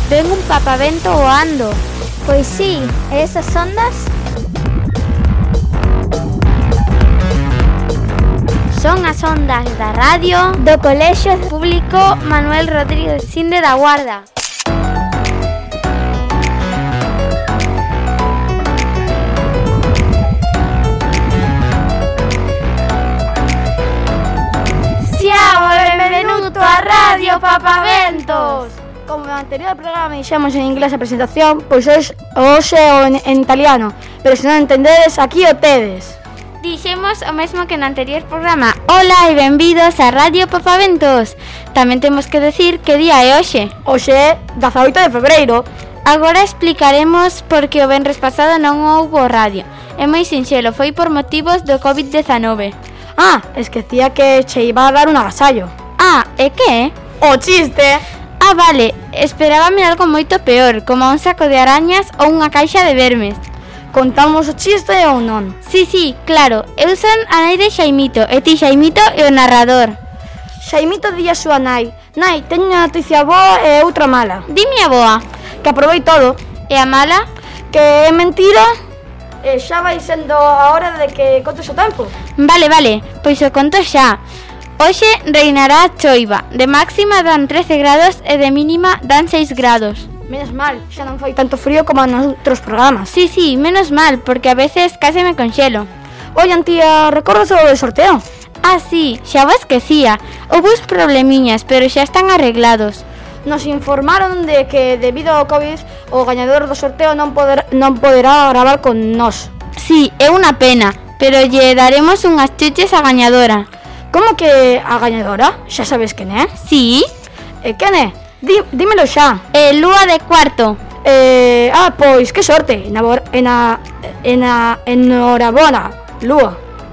ven un papavento voando. Pois sí, e esas ondas? Son as ondas da radio do Colexio Público Manuel Rodríguez Sinde da Guarda. Siamo benvenuto a Radio Papaventos. Como no anterior programa dixemos en inglés a presentación, pois hoxe o en italiano, pero se non entendedes, aquí o tedes. Dixemos o mesmo que no anterior programa. Ola e benvidos a Radio Papaventos. Tamén temos que decir que día é hoxe. Hoxe é 18 de febreiro. Agora explicaremos por que o venres pasado non houbo radio. É moi sinxelo, foi por motivos do COVID-19. Ah, esquecía que che iba a dar un agasallo. Ah, e que? O chiste. Ah, vale, esperábame algo moito peor, como un saco de arañas ou unha caixa de vermes. Contamos o chiste ou non? Sí, claro, eu son a nai de Xaimito, e ti Xaimito é o narrador. Xaimito di a súa nai: Nai, teño unha noticia boa e outra mala. Dime a boa. Que aprobei todo. E a mala? Que é mentira. E xa vai sendo a hora de que contes o tempo. Vale, pois o conto xa. Hoxe reinará a choiva, de máxima dan 13 grados e de mínima dan 6 grados. Menos mal, xa non foi tanto frío como nos outros programas. Sí, menos mal, porque a veces case me conxelo. Oye, tía, recordas o do sorteo? Ah, sí, xa o esquecía. Houve uns problemiñas, pero xa están arreglados. Nos informaron de que, debido ao COVID, o gañador do sorteo non poderá gravar con nós. Sí, é unha pena, pero lle daremos unhas chuches á gañadora. Como que a gañadora? Xa sabes quen é? Sí. E quen é? Dímelo xa. Lúa de Cuarto. Pois, que sorte. Enhorabona, Lúa.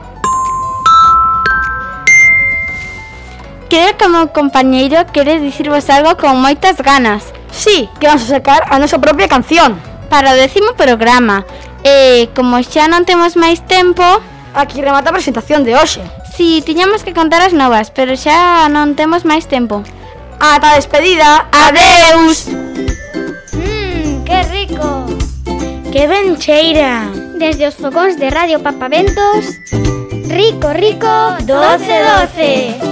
Creo que o meu compañeiro quere dicirvos algo con moitas ganas. Sí, que vamos a sacar a nosa propia canción para o 10º programa. E como xa non temos máis tempo, aquí remata a presentación de hoxe. Sí, tiñamos que contar as novas, pero xa non temos máis tempo. Ata despedida. Adeus. Que rico. Que ben cheira. Desde os fogóns de Radio Papaventos, rico, 12-12.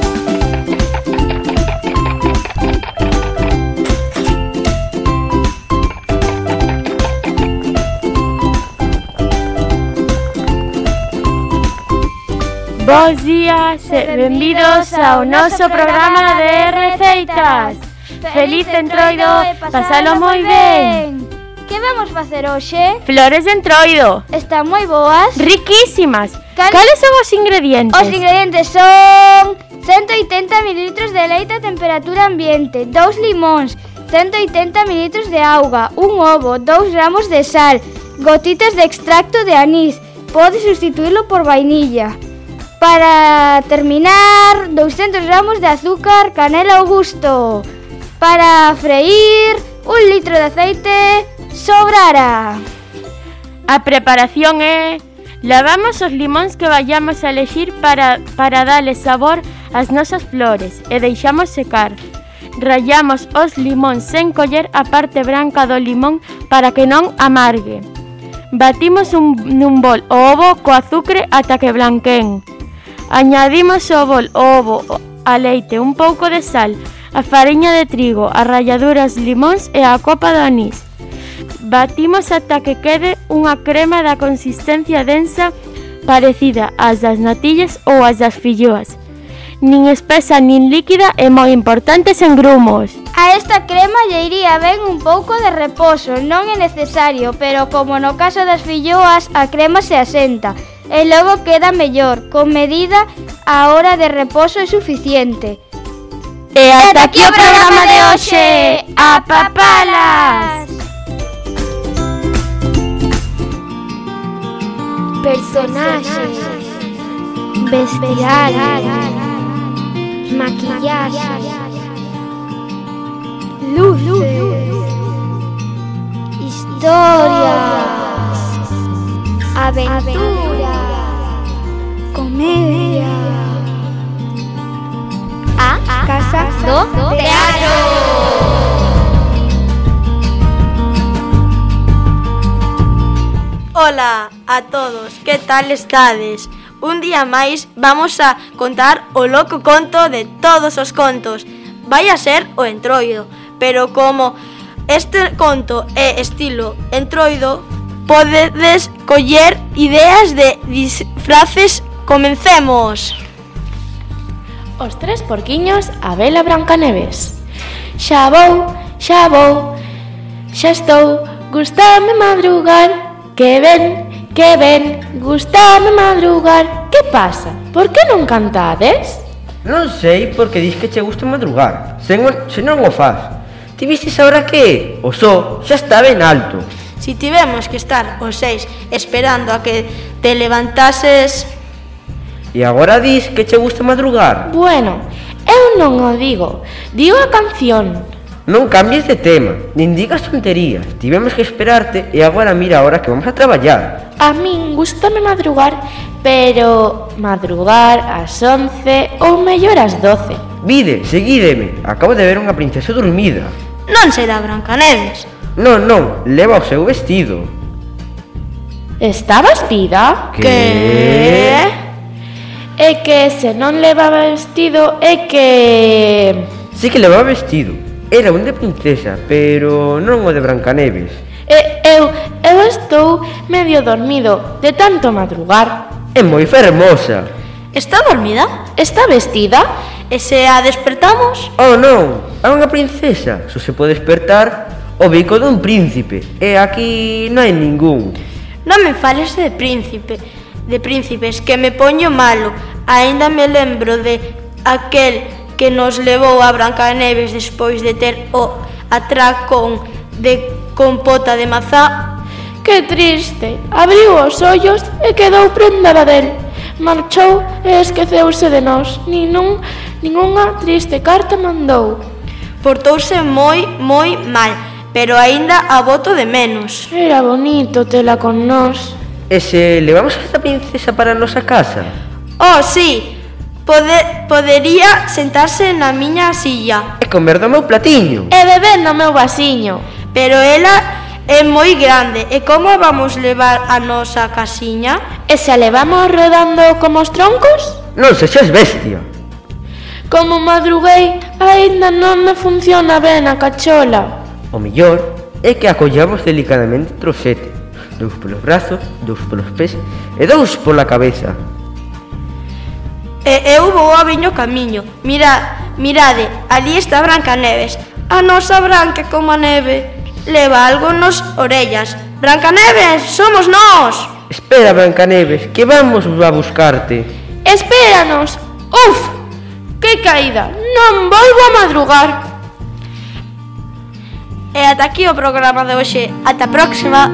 Bos días e benvidos ao noso programa de receitas. Feliz entroido, pasalo moi ben. Que vamos facer hoxe? Flores de entroido. Están moi boas. Riquísimas. Cales son os ingredientes? Os ingredientes son 180 ml de leite a temperatura ambiente, 2 limóns, 180 ml de auga, un ovo, 2 gramos de sal, gotitas de extracto de anís. Pode sustituirlo por vainilla. Para terminar, 200 gramos de azúcar, canela ao gusto. Para freír, 1 litro de aceite sobrará. A preparación é: lavamos os limóns que vayamos a elexir para darle sabor ás nosas flores e deixamos secar. Rallamos os limóns sen coller a parte branca do limón para que non amargue. Batimos nun bol o ovo co azucre ata que blanqueen. Añadimos ao bol o ovo, a leite, un pouco de sal, a fariña de trigo, a ralladuras limóns e a copa de anís. Batimos ata que quede unha crema da consistencia densa parecida ás das natillas ou ás das filloas. Nin espesa nin líquida e moi importante sen grumos. A esta crema lle iría ben un pouco de reposo, non é necesario, pero como no caso das filloas a crema se asenta e logo queda mellor, con medida a hora de reposo é suficiente. E ata aquí o programa de hoxe. A papalas! Personaxes, bestiario, maquillaje, luces, historias, aventuras, comedia. A Casa do Teatro. Ola a todos, que tal estades? Un día máis vamos a contar o loco conto de todos os contos. Vai a ser o Entroido, pero como este conto é estilo Entroido, podedes coller ideas de disfraces. Comencemos! Os tres porquiños a vela Brancaneves. Xa vou, xa estou, gustame madrugar. Que ven, gustame madrugar. Que pasa? Por que non cantades? Non sei porque dis que che gusta madrugar, se non o faz. Ti vistes agora que o sol xa está ben alto. Si tivemos que estar os 6 esperando a que te levantases... E agora dis que che gusta madrugar. Bueno, eu non o digo a canción. Non cambies de tema, nin digas tonterías. Tivemos que esperarte e agora mira a hora que vamos a traballar. A min gustame madrugar, pero madrugar ás 11 ou mellor ás 12. Vide, seguídeme, acabo de ver unha princesa dormida. Non será Brancaneves. Non, leva o seu vestido. Está vestida? Que? É que se non levaba vestido é que... Sí que levaba vestido. Era un de princesa, pero non o de Brancaneves. Eu estou medio dormido de tanto madrugar. É moi fermosa. Está dormida? Está vestida? E se a despertamos? Oh non, é unha princesa. Só se pode despertar o bico dun príncipe. E aquí non hai ningún. Non me fales de príncipes, que me poño malo. Aínda me lembro de aquel que nos levou a Brancaneves despois de ter o atracón de compota de mazá. Que triste, abriu os ollos e quedou prendada del. Marchou e esqueceuse de nós. Ningunha triste carta mandou. Portouse moi mal, pero aínda a boto de menos. Era bonito tela con nós. E se levamos a esta princesa para a nosa casa? Oh, sí, podería sentarse na miña silla e comer do meu platiño e beber no meu vasiño. Pero ela é moi grande. E como a vamos levar a nosa casiña? E se a levamos rodando como os troncos? Non sexas bestia. Como madruguei, aínda non me funciona ben a cachola. O mellor é que a collamos delicadamente entre os 7. 2 polos brazos, 2 polos pés e 2 pola cabeza. E eu vou a viño camiño. Mirade, ali está Brancaneves. A nosa Branca como a neve. Leva algo nos orellas. Brancaneves, somos nós. Espera, Brancaneves, que vamos a buscarte. Espéranos. Uf, que caída. Non volvo a madrugar. E ata aquí o programa de hoxe. Ata a próxima.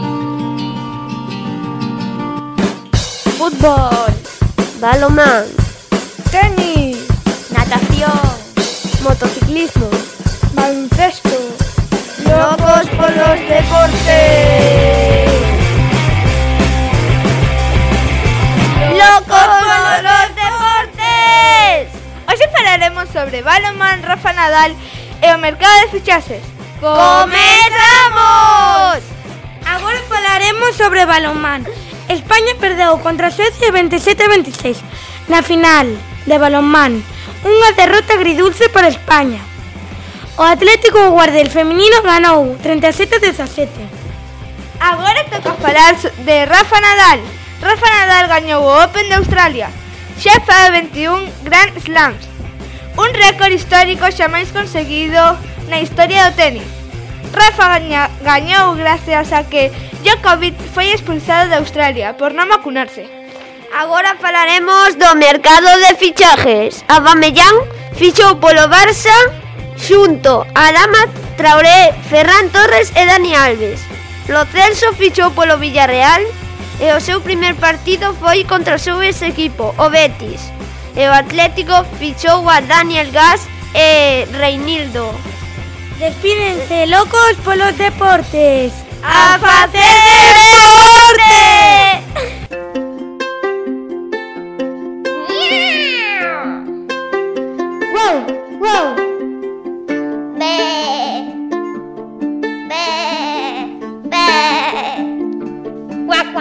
Fútbol, balonmán, Tenis, natación, motociclismo, baloncesto, Locos polos deportes. Locos polos deportes. Hoxe falaremos sobre balonmán, Rafa Nadal e o mercado de fichaxes. ¡Comezamos! Agora falaremos sobre balonmán. España perdeu contra Suecia 27-26 na final de balonmán. Unha derrota agridulce para España. O Atlético Guardel feminino ganou 37-17. Agora toca falar de Rafa Nadal. Rafa Nadal gañou o Open de Australia. Xa fai 21 Grand Slams. Un récord histórico xa máis conseguido na historia do tenis. Rafa gañou gracias a que Djokovic foi expulsado de Australia por non vacunarse. Agora falaremos do mercado de fichajes. Aubameyang fichou polo Barça xunto a Adama Traoré, Ferran Torres e Dani Alves. Lo Celso fichou polo Villarreal e o seu primer partido foi contra o seu ex-equipo, o Betis. E o Atlético fichou a Daniel Gas e Reinildo. Despídense, locos polos deportes. ¡A facer deporte! Wow, wow. Quack.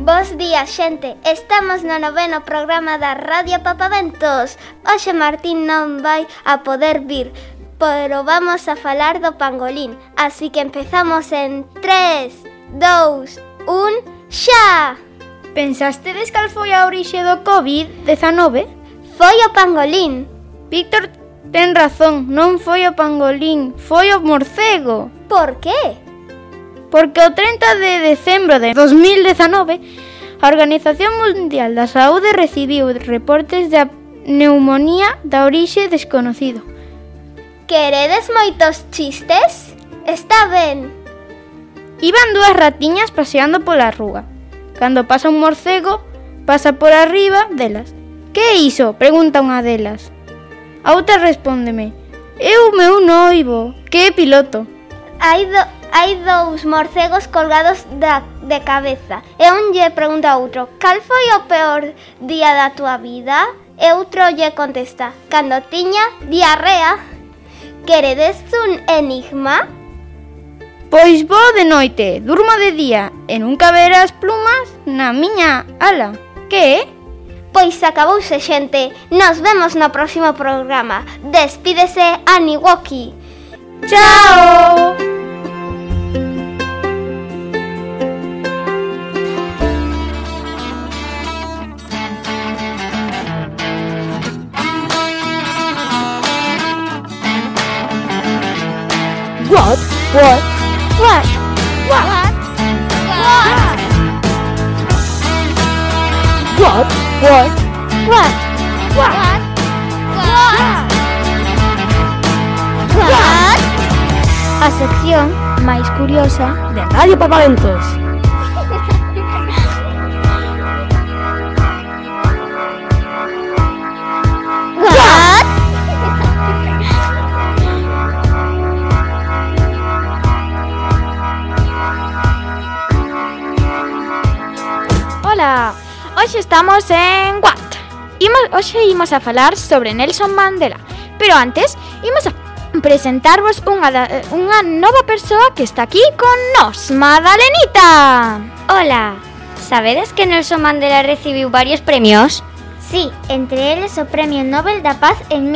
Bos días, xente. Estamos no 9º programa da Radio Papaventos. Hoxe Martín non vai a poder vir, pero vamos a falar do pangolín. Así que empezamos en 3, 2, 1, xa! Pensastedes cal foi a orixe do COVID-19? Foi o pangolín. Víctor ten razón, non foi o pangolín, foi o morcego. Por qué? Porque o 30 de decembro de 2019 a Organización Mundial da Saúde recibiu reportes de neumonía da orixe desconocido. Queredes moitos chistes? Está ben. Iban dúas ratiñas paseando pola rúa. Cando pasa un morcego, pasa por arriba delas. Que é iso? Pregunta unha delas. A outra respóndeme: é o meu noivo, que é piloto. Hai dous morcegos colgados de cabeza. E un lle pregunta a outro: cal foi o peor día da túa vida? E outro lle contesta: cando tiña diarrea. Queredes un enigma? Pois vou de noite, durmo de día e nunca verás plumas na miña ala. Que é? Pois acabouse, xente. Nos vemos no próximo programa. Despídese Aniwoki. Chao! What? What? What? A sección máis curiosa de Radio Papaventos. Ola, hoxe estamos en What? Hoxe imos a falar sobre Nelson Mandela, pero antes imos a presentarvos unha nova persoa que está aquí con nós, Madalenita. Hola, sabedes que Nelson Mandela recibiu varios premios? Sí, entre eles o Premio Nobel da Paz en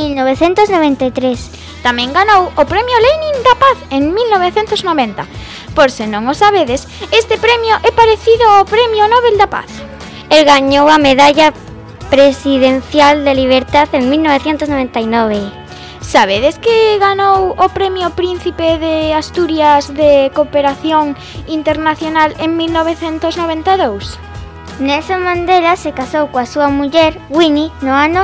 1993. Tamén ganou o Premio Lenin da Paz en 1990. Por se non o sabedes, este premio é parecido ao Premio Nobel da Paz. El gañou a Medalla Presidencial de Libertad en 1999. Sabedes que ganou o Premio Príncipe de Asturias de Cooperación Internacional en 1992? Nelson Mandela se casou coa súa muller, Winnie, no ano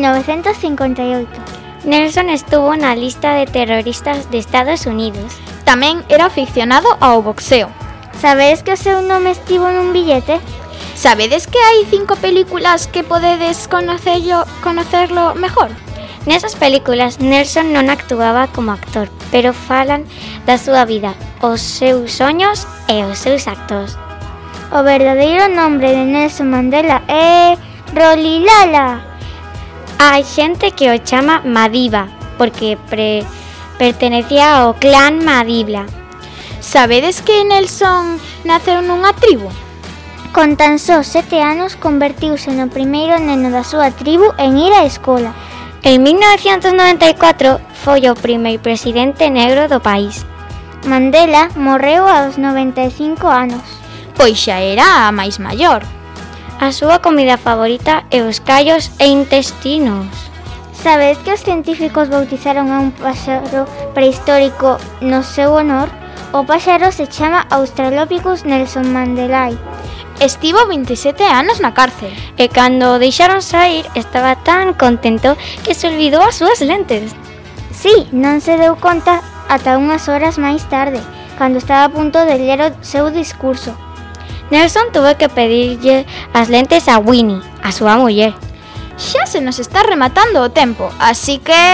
1958. Nelson estuvo na lista de terroristas de Estados Unidos. Tamén era aficionado ao boxeo. Sabedes que o seu nome estivo nun billete? Sabedes que hai 5 películas que podedes conocerlo mellor? Nesas películas, Nelson non actuaba como actor, pero falan da súa vida, os seus soños e os seus actos. O verdadeiro nombre de Nelson Mandela é Rolilala. Hai xente que o chama Madiba, porque pertenecía ao clan Madibla. Sabedes que Nelson naceu nunha tribu? Con tan só 7 anos convertiuse no primeiro neno da súa tribu en ir á escola. En 1994 foi o primeiro presidente negro do país. Mandela morreu aos 95 anos. Pois xa era a máis maior. A súa comida favorita é os callos e intestinos. Sabedes que os científicos bautizaron a un páxaro prehistórico no seu honor? O páxaro se chama Australopithecus Nelson Mandelae. Estivo 27 anos na cárcel. E cando o deixaron sair, estaba tan contento que se olvidou as súas lentes. Sí, non se deu conta ata unhas horas máis tarde, cando estaba a punto de ler o seu discurso. Nelson tuvo que pedirlle as lentes a Winnie, a súa muller. Xa se nos está rematando o tempo, así que...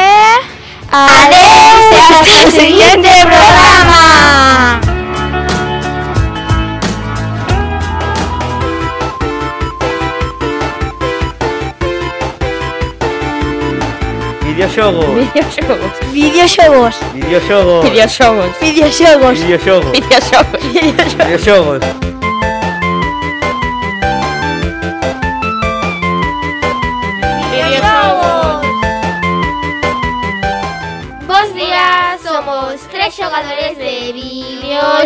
¡Adeus! ¡Hasta o siguiente programa! Videoxogos. Videoxogos. Videoxogos. Videoxogos. Videoxogos. Videoxogos. Videoxogos. Videoxogos.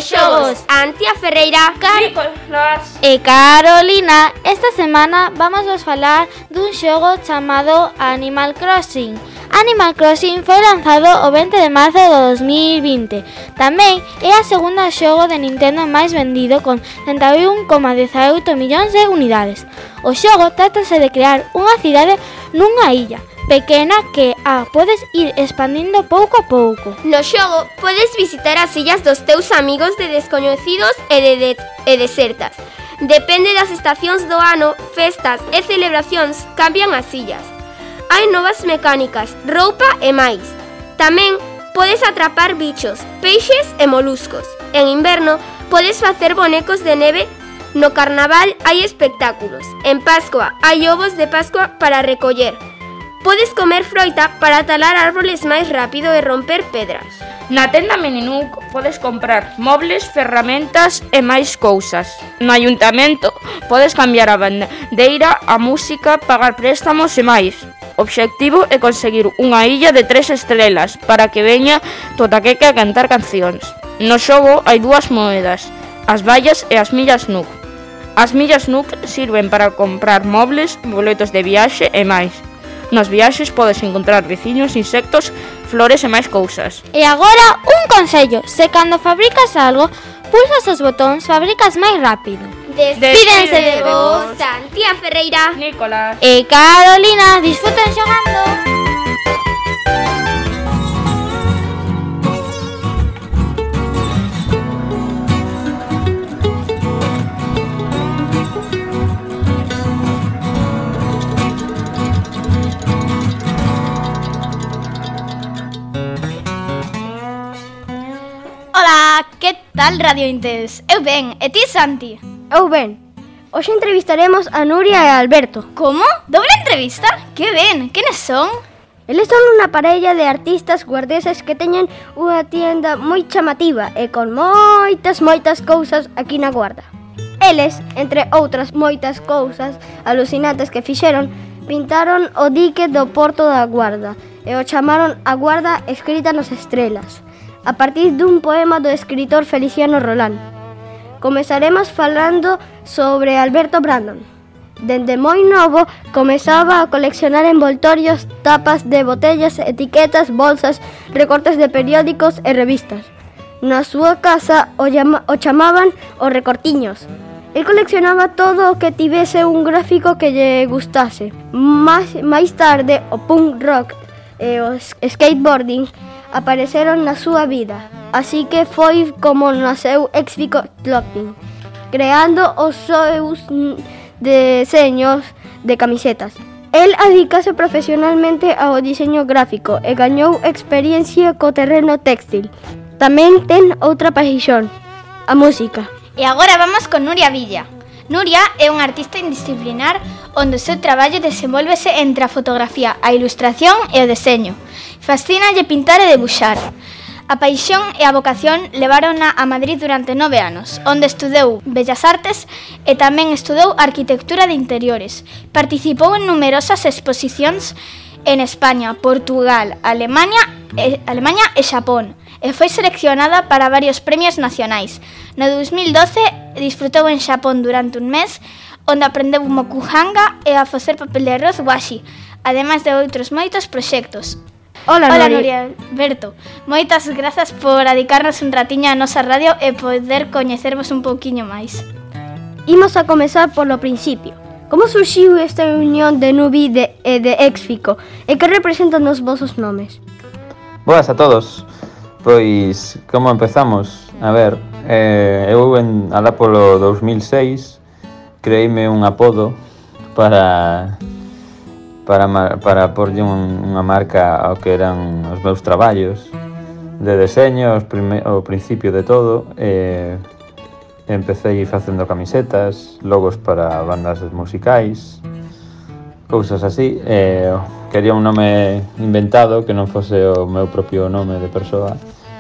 nos xogos Antía Ferreira, Nicolás E Carolina, esta semana vamos vos falar dun xogo chamado Animal Crossing. Animal Crossing foi lanzado o 20 de marzo de 2020. Tamén é a segunda xogo de Nintendo máis vendido con 31,18 millóns de unidades. O xogo trátase de crear unha cidade nunha illa pequena que podes ir expandindo pouco a pouco. No xogo podes visitar as illas dos teus amigos de descoñecidos e desertas. Depende das estacións do ano, festas e celebracións cambian as illas. Hai novas mecánicas, roupa e máis. Tamén podes atrapar bichos, peixes e moluscos. En inverno podes facer bonecos de neve. No carnaval hai espectáculos. En Pascua hai ovos de Pascua para recoller. Podes comer froita para talar árboles máis rápido e romper pedras. Na tenda Meninuk podes comprar mobles, ferramentas e máis cousas. No ayuntamento podes cambiar a bandeira, a música, pagar préstamos e máis. O obxectivo é conseguir unha illa de 3 estrelas para que veña toda queque a cantar cancións. No xogo hai dúas moedas, as vallas e as millas NUC. As millas NUC sirven para comprar mobles, boletos de viaxe e máis. Nos viaxes podes encontrar veciños, insectos, flores e máis cousas. E agora un consello, se cando fabricas algo, pulsas os botóns, fabricas máis rápido. Despídense de vos, Antía Ferreira, Nicolás E Carolina, disfruten xogando. Ola, que tal Radio Intes? Eu ben, e ti, Santi? Eu ben, hoxe entrevistaremos a Nuria e a Alberto. Como? Doble entrevista? Que ben, quenes son? Eles son unha parella de artistas guardeses que teñen unha tienda moi chamativa e con moitas cousas aquí na Guarda. Eles, entre outras moitas cousas alucinantes que fixeron, pintaron o dique do Porto da Guarda e o chamaron A Guarda escrita nas estrelas, a partir dun poema do escritor Feliciano Rolán. Comezaremos falando sobre Alberto Brandon. Dende moi novo, comezaba a coleccionar envoltorios, tapas de botellas, etiquetas, bolsas, recortes de periódicos e revistas. Na súa casa o chamaban os recortiños. El coleccionaba todo o que tivese un gráfico que lle gustase. Máis tarde, o punk rock e o skateboarding apareceron na súa vida. Así que foi como naceu Exfico Clothing, creando os seus deseños de camisetas. El adicase profesionalmente ao diseño gráfico e gañou experiencia co terreno téxtil. Tamén ten outra paixón, a música. E agora vamos con Nuria Villa. Nuria é unha artista indisciplinar onde o seu traballo desenvólvese entre a fotografía, a ilustración e o deseño. Fascínalle pintar e debuxar. A paixón e a vocación levarona a Madrid durante 9 anos, onde estudou Bellas Artes e tamén estudou Arquitectura de Interiores. Participou en numerosas exposicións en España, Portugal, Alemania e Xapón, e foi seleccionada para varios premios nacionais. No 2012 disfrutou en Xapón durante un mes, onde aprendeu mokuhanga e a facer papel de arroz washi, ademais de outros moitos proxectos. Hola Nuria Alberto, moitas grazas por dedicarnos un ratiño a nosa radio e poder coñecervos un pouquiño máis. Imos a comezar polo principio. Como surxiu esta unión de Nubi e de Exfico? E que representan os vosos nomes? Boas a todos. Pois, como empezamos? A ver, eu alá polo 2006 creeime un apodo para porlle unha marca ao que eran os meus traballos de deseño, o principio de todo. Empecé facendo camisetas, logos para bandas musicais, cousas así. Quería un nome inventado que non fose o meu propio nome de persoa.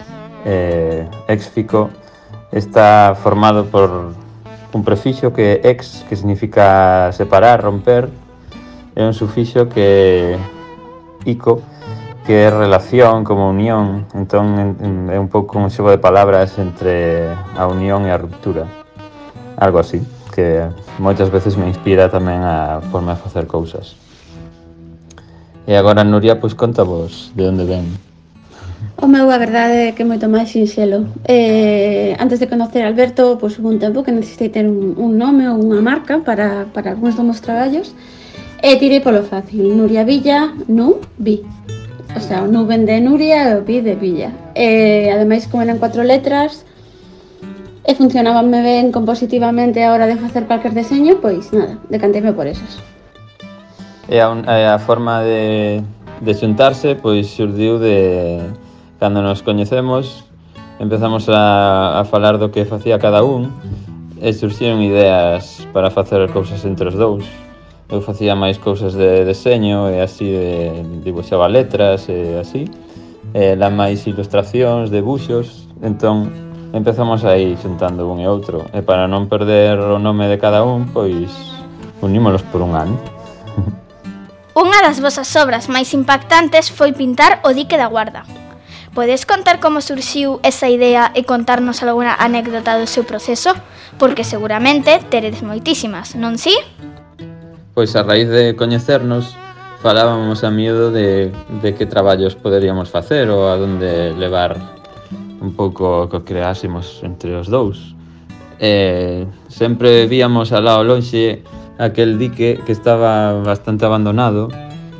Exfico está formado por un prefixo que é ex, que significa separar, romper, e un sufixo que é ico, que é relación como unión, entón é un pouco un xogo de palabras entre a unión e a ruptura, algo así, que moitas veces me inspira tamén a forma de facer cousas. E agora, Nuria, pois contavos de onde ven. O meu, a verdade, é que é moito máis sinxelo. Antes de conocer a Alberto, pois hubo un tempo que necesitei ter un nome ou unha marca para algúns dos meus traballos, e tirei polo fácil. Nuria Villa, Nu, Vi. O sea, o Nu ven de Nuria e o Vi de Villa. Ademais, como eran 4 letras, e funcionabanme ben compositivamente a hora de facer calquer deseño, pois nada, decanteime por esos. E a forma de xuntarse, pois xurdiu de cando nos coñecemos, empezamos a falar do que facía cada un e surxiron ideas para facer cousas entre os dous. Eu facía máis cousas de deseño e así, dibuixaba letras e así, ela máis ilustracións, debuxos, entón empezamos aí xuntando un e outro, e para non perder o nome de cada un, pois unímolos por un ano. Unha das vosas obras máis impactantes foi pintar o Dique da Guarda. Podes contar como surxiu esa idea e contarnos algunha anécdota do seu proceso? Porque seguramente teredes moitísimas, non si? Pois a raíz de coñecernos, falábamos a miúdo de que traballos poderíamos facer ou a donde levar un pouco que creásemos entre os dous. Sempre víamos alá ao lonxe aquel dique que estaba bastante abandonado,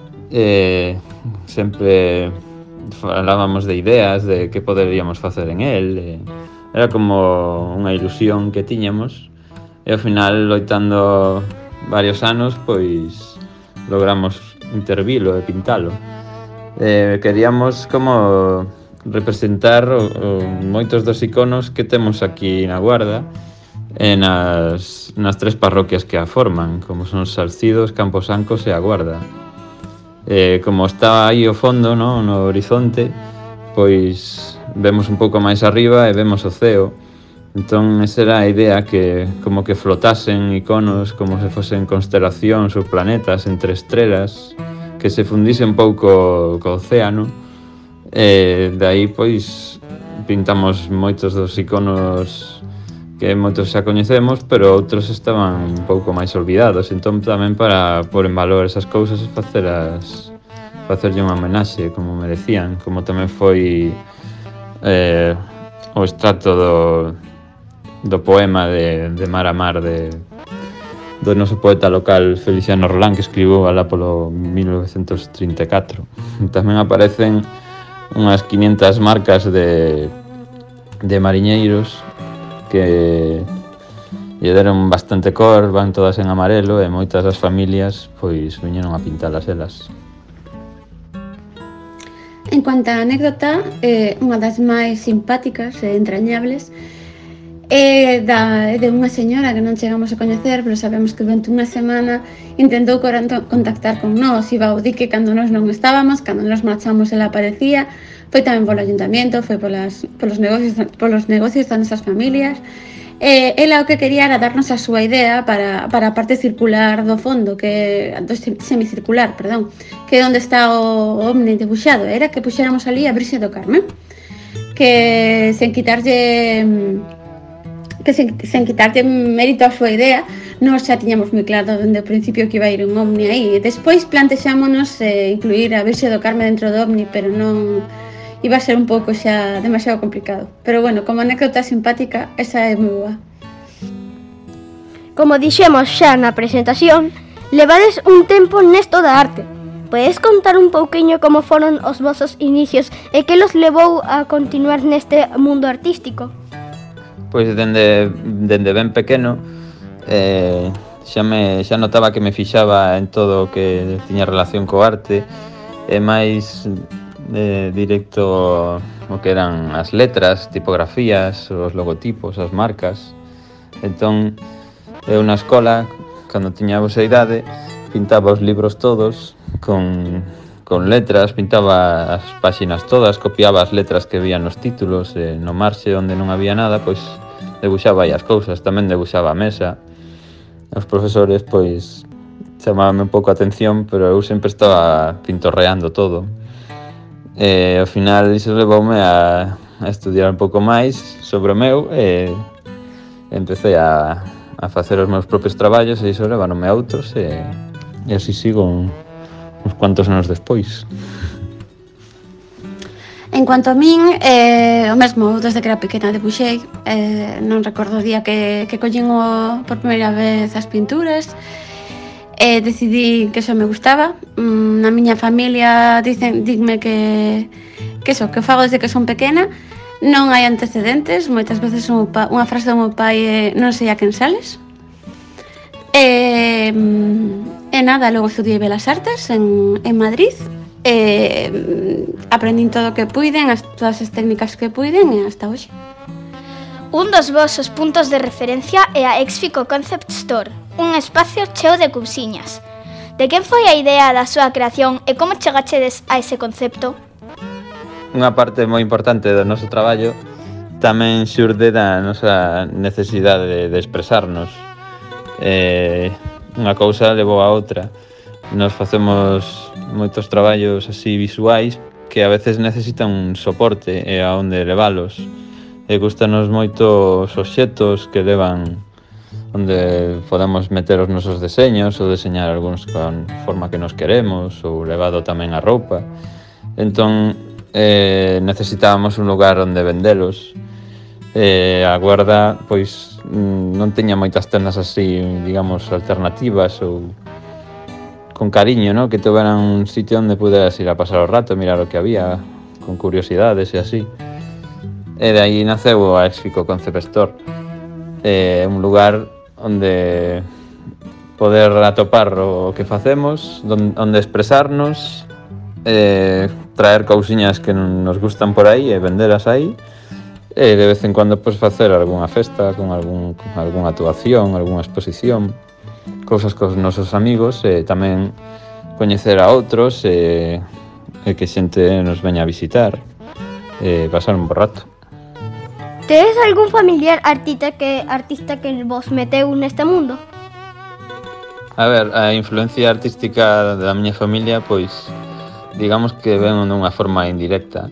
sempre falábamos de ideas de que poderíamos facer en el, era como unha ilusión que tiñamos, e ao final, loitando varios anos, pois logramos intervilo e pintalo. Queríamos como representar moitos dos iconos que temos aquí na Guarda e nas 3 parroquias que a forman, como son Salcidos, Camposancos e a Guarda. Como está aí o fondo, no horizonte, pois vemos un pouco máis arriba e vemos o ceo. Entón, esa era a idea, que como que flotasen iconos como se fosen constelacións ou planetas entre estrelas, que se fundise un pouco co océano, e dai, pois, pintamos moitos dos iconos que moitos xa coñecemos, pero outros estaban un pouco máis olvidados, entón tamén para pôr en valor esas cousas e facerlle unha homenaxe como merecían, como tamén foi o extracto do poema de Mar a Mar do noso poeta local Feliciano Rolán, que escribiu alá polo 1934. Tamén aparecen unhas 500 marcas de mariñeiros que lle deron bastante cor, van todas en amarelo, e moitas das familias pois viñeron a pintalas elas. En cuanto a anécdota, unha das máis simpáticas e entrañables é de unha señora que non chegamos a coñecer, pero sabemos que durante unha semana intentou contactar con nós, iba ao dique cando nós non estábamos, cando nos marchamos ela aparecía, foi tamén polo ayuntamiento, foi polos negocios das nosas familias. Ela o que quería era darnos a súa idea para a parte circular do fondo, semicircular, perdón, que é onde está o ovni debuxado, era que puxéramos ali a Virxe do Carmen, que sen quitarlle mérito a súa idea, nós xa tiñamos moi claro dende o principio que iba a ir un ovni aí. Despois plantexámonos incluir a Virxe do Carmen dentro do ovni, pero non iba a ser un pouco xa demasiado complicado. Pero bueno, como anécdota simpática, esa é moi boa. Como dixemos xa na presentación, levades un tempo nesto da arte. Podes contar un pouquiño como foron os vosos inicios e que los levou a continuar neste mundo artístico? Pois dende ben pequeno xa notaba que me fixaba en todo o que tiña relación co arte, e máis directo o que eran as letras, tipografías, os logotipos, as marcas. Entón, eu na escola, cando tiña vosa idade, pintaba os libros todos con letras, pintaba as páxinas todas, copiaba as letras que vían nos títulos, no marxe onde non había nada, pois debuxaba aí as cousas, tamén debuxaba a mesa. Os profesores, pois, chamábame un pouco a atención, pero eu sempre estaba pintorreando todo. Ao final iso levoume a estudiar un pouco máis sobre o meu e empecé a facer os meus propios traballos e iso leváronme a outros e así sigo uns cuantos anos despois. En cuanto a min, o mesmo, desde que era pequena debuxei, non recordo o día que collín por primeira vez as pinturas, decidí que eso me gustaba. Na miña familia dime que o fago desde que son pequena, non hai antecedentes, moitas veces unha frase do meu pai é non sei a quen sales. E nada, logo estudiei Belas Artes en Madrid, aprendín todo o que puiden, todas as técnicas que puiden e hasta hoxe. Un dos vosos puntos de referencia é a Exfico Concept Store, un espacio cheo de cousiñas. De quen foi a idea da súa creación e como chegachedes a ese concepto? Unha parte moi importante do noso traballo tamén xurde da nosa necesidade de expresarnos. Unha cousa levou a outra. Nos facemos moitos traballos así visuais que a veces necesitan un soporte e a onde levalos. E gustanos moito os obxetos que levan onde podemos meter os nosos deseños ou deseñar algúns con forma que nos queremos ou levado tamén a roupa. Entón, necesitábamos un lugar onde vendelos. A Guarda, pois, non teña moitas tendas así, digamos, alternativas ou con cariño, ¿no? Que tuveran un sitio onde puderas ir a pasar o rato, mirar o que había, con curiosidades e así. E de aí naceu a Exfico Concept Store. Un lugar onde poder atopar o que facemos, onde expresarnos, traer cousiñas que nos gustan por aí e venderas aí, e de vez en cuando pues, facer algunha festa con algunha actuación, algunha exposición, cousas cos nosos amigos e tamén coñecer a outros e que xente nos veña a visitar e pasar un bo rato. Tedes algún familiar artista que vos meteu neste mundo? A ver, a influencia artística da miña familia, pois, digamos que ven dunha forma indirecta.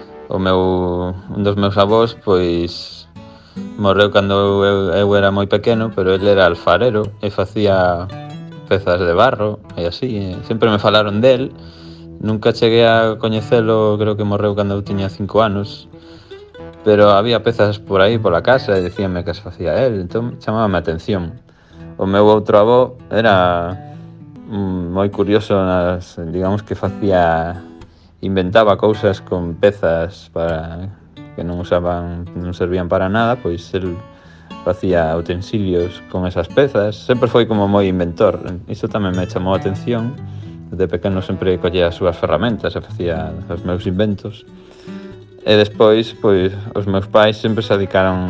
Un dos meus avós, pois, morreu cando eu era moi pequeno, pero ele era alfarero e facía pezas de barro e así. Sempre me falaron del, nunca cheguei a coñecelo, creo que morreu cando eu tiña 5 anos. Pero había pezas por aí pola casa e dicíanme que as facía él, entón chamábame a atención. O meu outro avó era moi curioso, digamos que inventaba cousas con pezas que non servían para nada, pois el facía utensilios con esas pezas, sempre foi como moi inventor. Iso tamén me chamou a atención, desde pequeno sempre collía as súas ferramentas e facía os meus inventos. E despois, pois, os meus pais sempre se dedicaron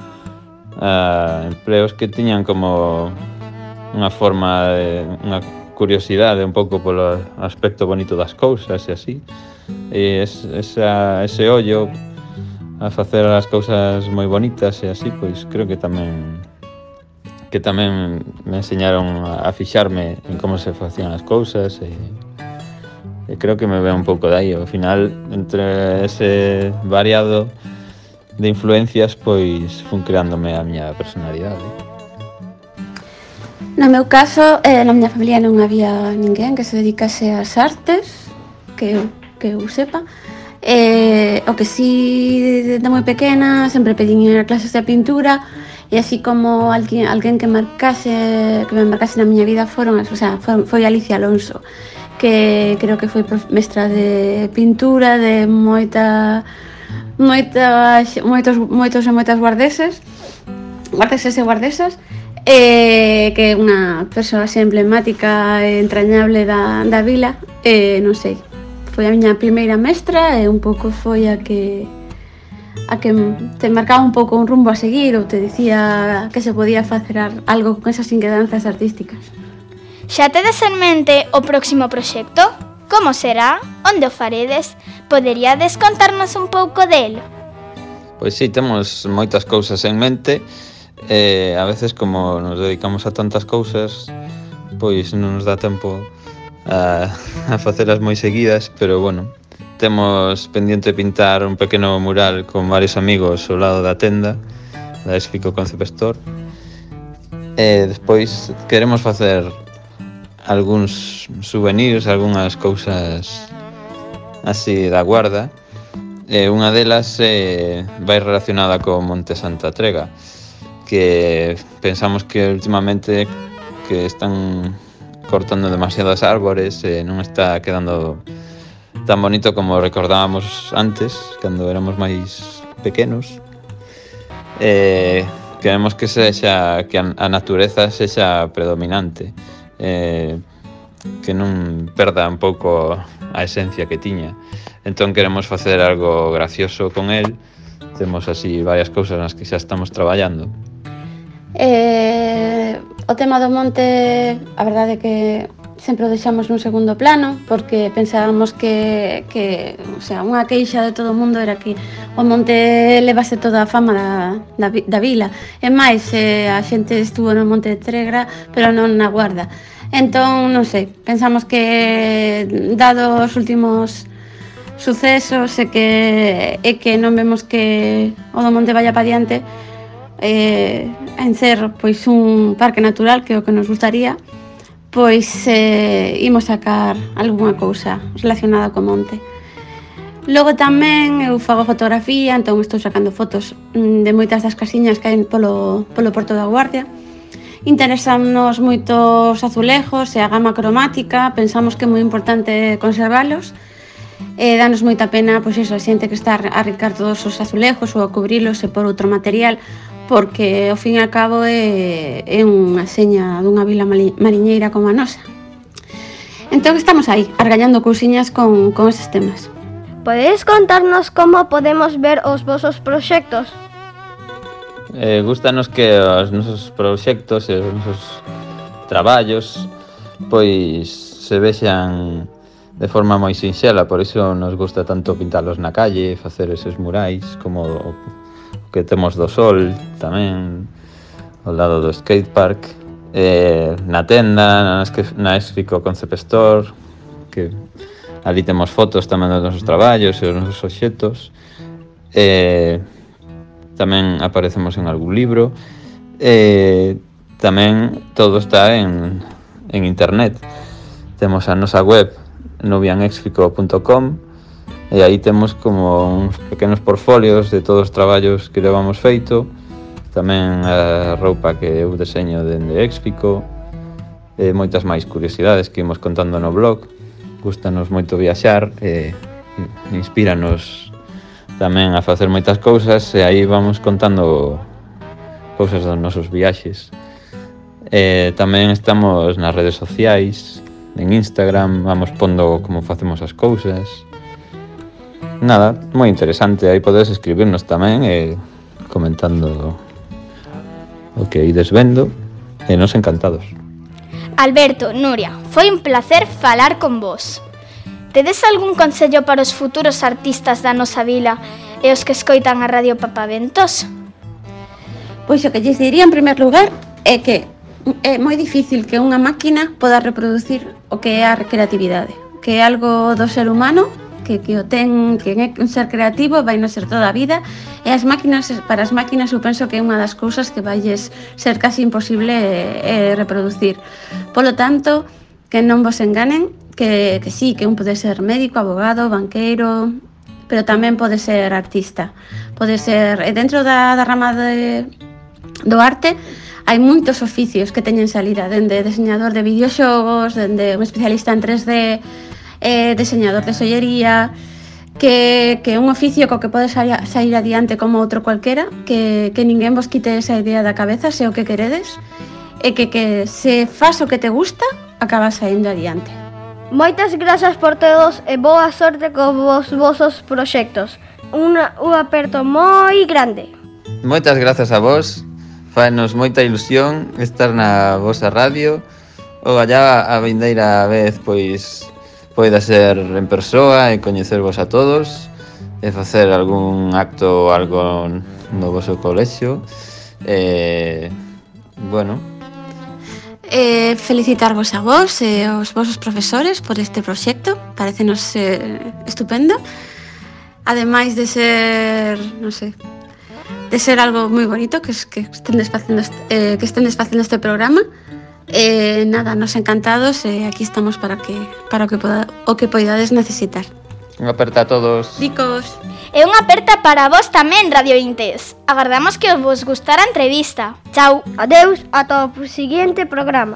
a empleos que tiñan como unha forma unha curiosidade un pouco polo aspecto bonito das cousas e así. E ese ollo a facer as cousas moi bonitas e así, pois creo que tamén me enseñaron a fixarme en como se facían as cousas e creo que me ve un pouco de aí. Ao final, entre ese variado de influencias, pois fun creándome a miña personalidade. No meu caso, na miña familia non había ninguén que se dedicase ás artes, que eu sepa. O que sí, de moi pequena, sempre pedín ir a clases de pintura, e así como alguén que me marcase na miña vida foi Alicia Alonso, que creo que foi mestra de pintura de moitos e moitas guardeses e guardesas, que é unha persoa así emblemática e entrañable da vila, non sei, foi a miña primeira mestra e un pouco foi a que te marcaba un pouco un rumbo a seguir ou te dicía que se podía facer algo con esas inquedanzas artísticas. Xa tedes en mente o próximo proxecto? Como será? Onde o faredes? Poderíades contarnos un pouco dele? Pois sí, temos moitas cousas en mente. A veces, como nos dedicamos a tantas cousas, pois non nos dá tempo a facelas moi seguidas, pero bueno, temos pendiente pintar un pequeno mural con varios amigos ao lado da tenda da Exfico Concept Store. Despois queremos facer algúns souvenirs, algunhas cousas así da Guarda. Unha delas vai relacionada co Monte Santa Trega, que pensamos que últimamente que están cortando demasiadas árbores e non está quedando tan bonito como recordábamos antes, cando éramos máis pequenos. Queremos que a natureza sexa predominante, que non perda un pouco a esencia que tiña. Entón queremos facer algo gracioso con el. Temos así varias cousas nas que xa estamos traballando. O tema do monte, a verdade é que sempre o deixamos nun segundo plano, porque pensábamos que o sea, unha queixa de todo o mundo era que o monte levase toda a fama da vila. E máis, a xente estuvo no Monte de Tregra, pero non na Guarda. Entón, non sei, pensamos que dado os últimos sucesos e que non vemos que o do monte vaya pa diante, en ser pois un parque natural, que é o que nos gustaría, pois imos sacar algunha cousa relacionada co monte. Logo tamén eu fago fotografía, entón estou sacando fotos de moitas das casiñas que hai polo Porto da Guardia. Interesamos moito os azulejos e a gama cromática, pensamos que é moi importante conservalos. Danos moita pena, pois iso, a xente que está a arrincar todos os azulejos ou a cubrilos e por outro material, porque ao fin e ao cabo é unha seña dunha vila mariñeira como a nosa. Entón estamos aí, argallando cousiñas con eses temas. Podedes contarnos como podemos ver os vosos proxectos? Gústanos que os nosos proxectos e os nosos traballos pois se vexan de forma moi sinxela, por iso nos gusta tanto pintalos na calle, facer eses murais, como o que temos do sol tamén, ao lado do skatepark, na tenda, na Exfico Concept Store, que ali temos fotos tamén dos nosos traballos e os nosos obxectos. Tamén aparecemos en algún libro. Tamén todo está en internet. Temos a nosa web nubianexfico.com e aí temos como uns pequenos portfolios de todos os traballos que levamos feito, tamén a roupa que eu deseño dende Exfico e moitas máis curiosidades que imos contando no blog. Gústanos moito viaxar e inspíranos tamén a facer moitas cousas e aí vamos contando cousas dos nosos viaxes. Tamén estamos nas redes sociais, en Instagram, vamos pondo como facemos as cousas. Nada, moi interesante, aí podes escribirnos tamén e comentando o que ides vendo e nos encantados. Alberto, Nuria, foi un placer falar con vos. Tedes algún consello para os futuros artistas da nosa vila e os que escoitan a Radio Papaventos? Pois o que lles diría en primer lugar é que é moi difícil que unha máquina poda reproducir o que é a creatividade, que é algo do ser humano, que o ten, que é un ser creativo, vai non ser toda a vida, e para as máquinas eu penso que é unha das cousas que valles ser casi imposible reproducir. Polo tanto, que non vos enganen, que sí, que un pode ser médico, abogado, banqueiro, pero tamén pode ser artista. Pode ser, dentro da rama do arte, hai moitos oficios que teñen salida, dende deseñador de videoxogos, dende un especialista en 3D, deseñador de sollería, que é un oficio co que pode sair adiante como outro cualquera, que ninguén vos quite esa idea da cabeza, se o que queredes, e que se faz o que te gusta, acabas saindo adiante. Moitas grazas por todos e boa sorte cos vosos proxectos. Un aperto moi grande. Moitas grazas a vos. Fanos moita ilusión estar na vosa radio. Ogallá a vindeira vez pois poida ser en persoa e coñecervos a todos e facer algún acto ou algo no voso colexio. Bueno, Felicitarvos a vos e aos vosos profesores por este proxecto, parecenos estupendo. Ademais de ser, non sei, de ser algo moi bonito que estendes facendo este programa. Nada, nos encantados e aquí estamos para o que poidades necesitar. Unha aperta a todos. Dicos. E unha aperta para vos tamén, radiointes. Agardamos que vos gustara a entrevista. Chao. Adeus, ata o siguiente programa.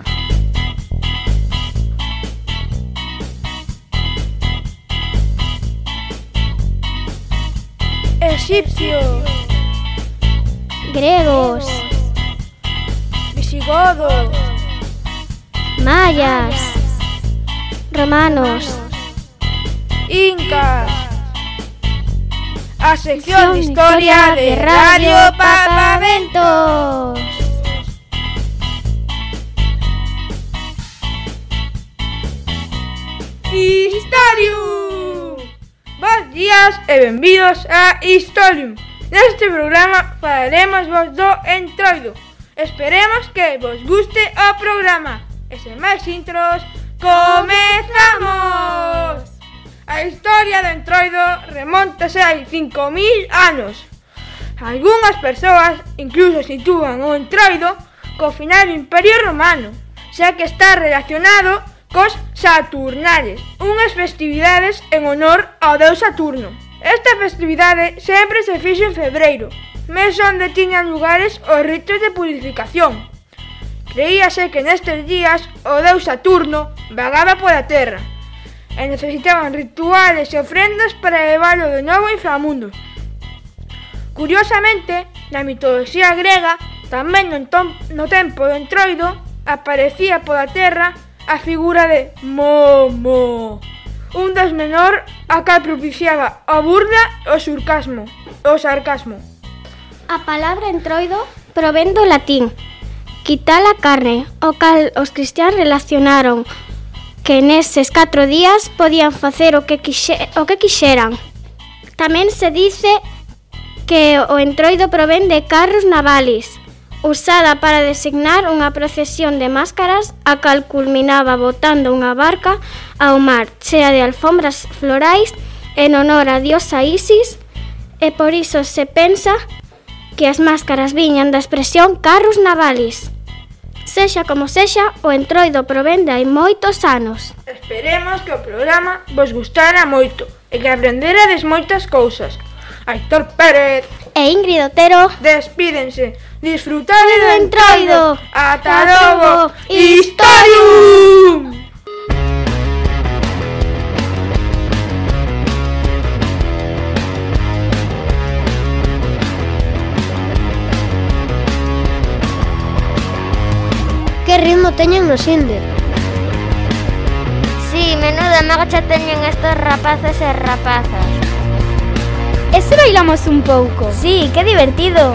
Egipcios, Gregos, visigodos, mayas, romanos, incas. A sección de historia de Radio Papaventos. Historium. Bos días e benvidos a Historium. Neste programa falaremos vos do Entroido. Esperemos que vos guste o programa. E sen máis intros, comezamos! A historia do Entroido remontase hai 5.000 anos. Algunhas persoas incluso sitúan o Entroido co final do Imperio Romano, xa que está relacionado cos Saturnales, unhas festividades en honor ao deus Saturno. Esta festividade sempre se fixo en febreiro, mes onde tiñan lugares os ritos de purificación. Creíase que nestes días o deus Saturno vagaba pola terra e necesitaban rituales e ofrendas para leválo de novo ao inframundo. Curiosamente, na mitoloxía grega, tamén no tempo do Entroido, aparecía pola terra a figura de Momo, un deus menor a cal propiciaba a burla e o sarcasmo. A palabra entroido provén do latín quitar a carne, o cal os cristiáns relacionaron que neses 4 días podían facer o que quixeran. Tamén se dice que o entroido provén de carrus navalis, usada para designar unha procesión de máscaras a cal culminaba botando unha barca ao mar chea de alfombras florais en honor a diosa Isis, e por iso se pensa que as máscaras viñan da expresión carrus navalis. Sexa como sexa, o entroido provén de hai moitos anos. Esperemos que o programa vos gustara moito e que aprenderades moitas cousas. Aitor Pérez e Ingrid Otero despídense. Disfrutade do entroido. Ata logo. Historium. Que ritmo teñen nos Inder? Sí, menuda marcha teñen estos rapaces e rapazas. E se bailamos un pouco? Sí, que divertido.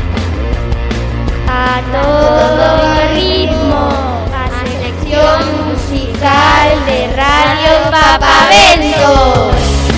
A todo ritmo, a sección musical de Radio Papaventos.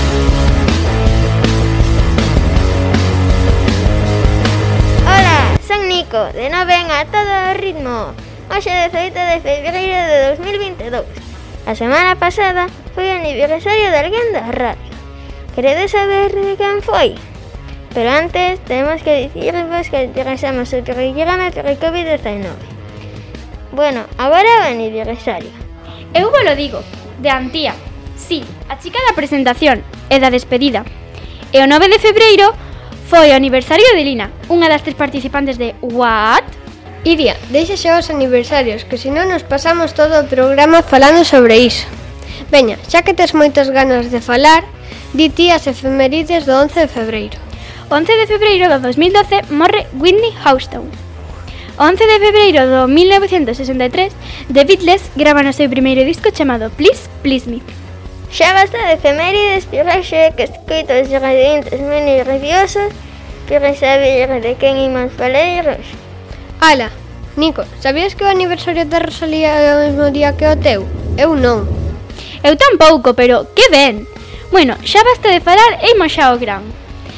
Hola, son Nico, de Noven a todo ritmo. Hoxe 18 de febreiro de 2022. A semana pasada foi o aniversario de alguén da radio. Queredes saber de quen foi? Pero antes temos que dicirvos que interesamos o programa por COVID-19. Bueno, agora o aniversario. Eu vos lo digo, de Antía. Sí, a chica da presentación e da despedida. E o 9 de febreiro foi o aniversario de Lina, unha das 3 participantes de What? Iria, deixa xa os aniversarios, que senón nos pasamos todo o programa falando sobre iso. Veña, xa que tes moitas ganas de falar, di ti as efemérides do 11 de febreiro. 11 de febreiro do 2012 morre Whitney Houston. 11 de febreiro do 1963, The Beatles graban o seu primeiro disco chamado Please, Please Me. Xa basta de efemérides, pero xe que escoito os radiantes moi nerviosos, pero saber de quen imos falar hoxe. Ala, Nico, sabías que o aniversario de Rosalía é o mesmo día que o teu? Eu non. Eu tampouco, pero que ben. Bueno, xa basta de falar e imos xa ao gran.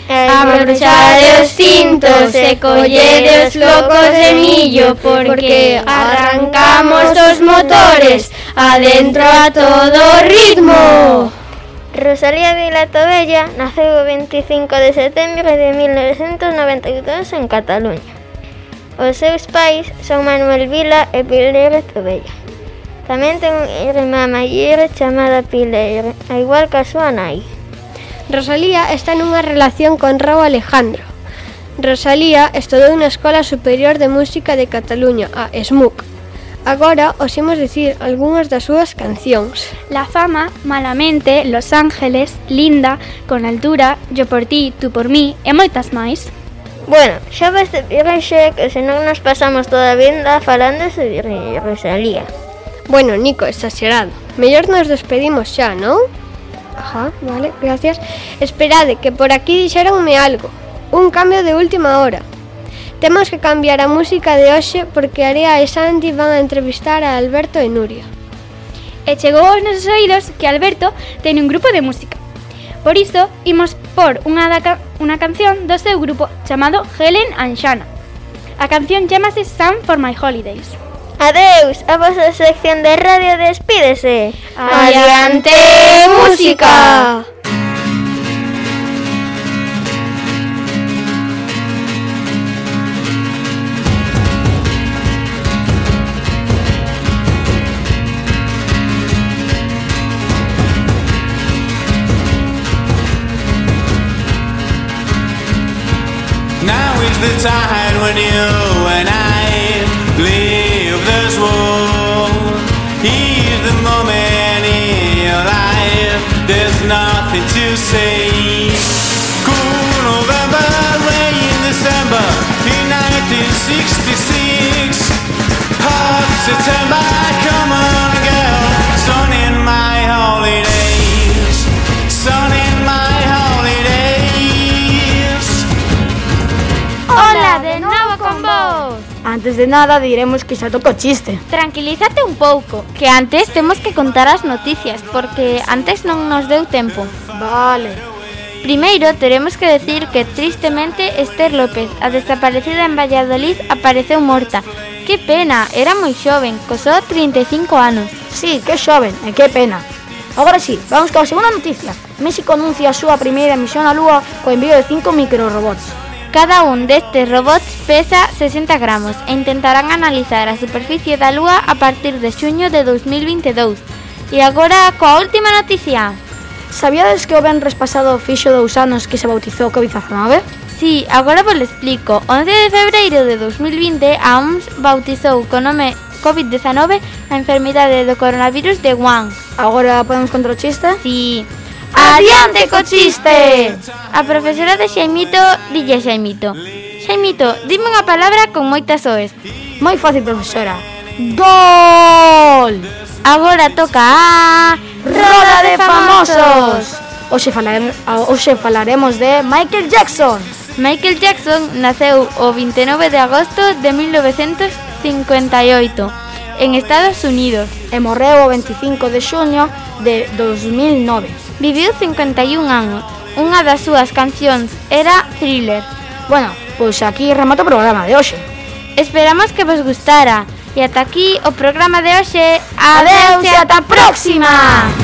Abrochade os cintos e collede os flocos de millo, porque arrancamos os motores adentro a todo ritmo. Rosalía Vilatobella naceu o 25 de setembro de 1992 en Cataluña. Os seus pais son Manuel Vila e Pilar Tobella. Tamén ten unha irmá maior chamada Pilar, a igual que a súa nai. Rosalía está nunha relación con Raúl Alejandro. Rosalía estudou na Escola Superior de Música de Cataluña, a ESMUC. Agora os imos dicir algunhas das súas cancións. La fama, Malamente, Los Ángeles, Linda, Con altura, Yo por ti, tú por mí e moitas máis. Bueno, xa veste Virxe que senón nos pasamos toda a vida falando sobre Rosalía. Bueno, Nico, exagerado. Mellor nos despedimos xa, non? Ajá, vale, gracias. Esperade, que por aquí dixeronme algo. Un cambio de última hora. Temos que cambiar a música de hoxe porque Area e Santi van a entrevistar a Alberto e Nuria. E chegou aos nosos oídos que Alberto ten un grupo de música. Por iso, imos por unha canción do seu grupo chamado Helen and Shanna. A canción chamase Sun for My Holidays. Adeus, a vosa sección de radio despídese. Adiante, música! Now is the time when you and I leave this world. Here's the moment in your life, there's nothing to say. Cool November, rain December in 1966. Hot September, come on girl, sun in my holidays, sun in my holidays. Hola, de novo con vos. Antes de nada diremos que xa toca o chiste. Tranquilízate un pouco, que antes temos que contar as noticias, porque antes non nos deu tempo. Vale. Primeiro, teremos que decir que, tristemente, Esther López, a desaparecida en Valladolid, apareceu morta. Que pena, era moi xoven, co só 35 anos. Sí, que xoven e que pena. Agora sí, vamos coa segunda noticia. México anuncia a súa primeira misión á Lúa co envío de 5 microrobots. Cada un destes robots pesa 60 gramos e intentarán analizar a superficie da Lúa a partir de xuño de 2022. E agora, coa última noticia. Sabíades que o venres pasado fixo 2 anos que se bautizou COVID-19? Sí, agora vos lo explico. 11 de febreiro de 2020, a OMS bautizou co nome COVID-19 a enfermidade do coronavirus de Wuhan. Agora podemos contar o chiste? Sí. Adiante co chiste! A profesora de Xaimito dille a Xaimito: Xaimito, dime unha palabra con moitas oes. Moi fácil, profesora. Gol! Agora toca a Roda de Famosos. Hoxe falaremos de Michael Jackson. Michael Jackson naceu o 29 de agosto de 1958 en Estados Unidos e morreu o 25 de xuño de 2009. Viviu 51 anos. Unha das súas cancións era Thriller. Bueno, pois aquí remata o programa de hoxe. Esperamos que vos gustara. E ata aquí o programa de hoxe. Adeus e ata a próxima!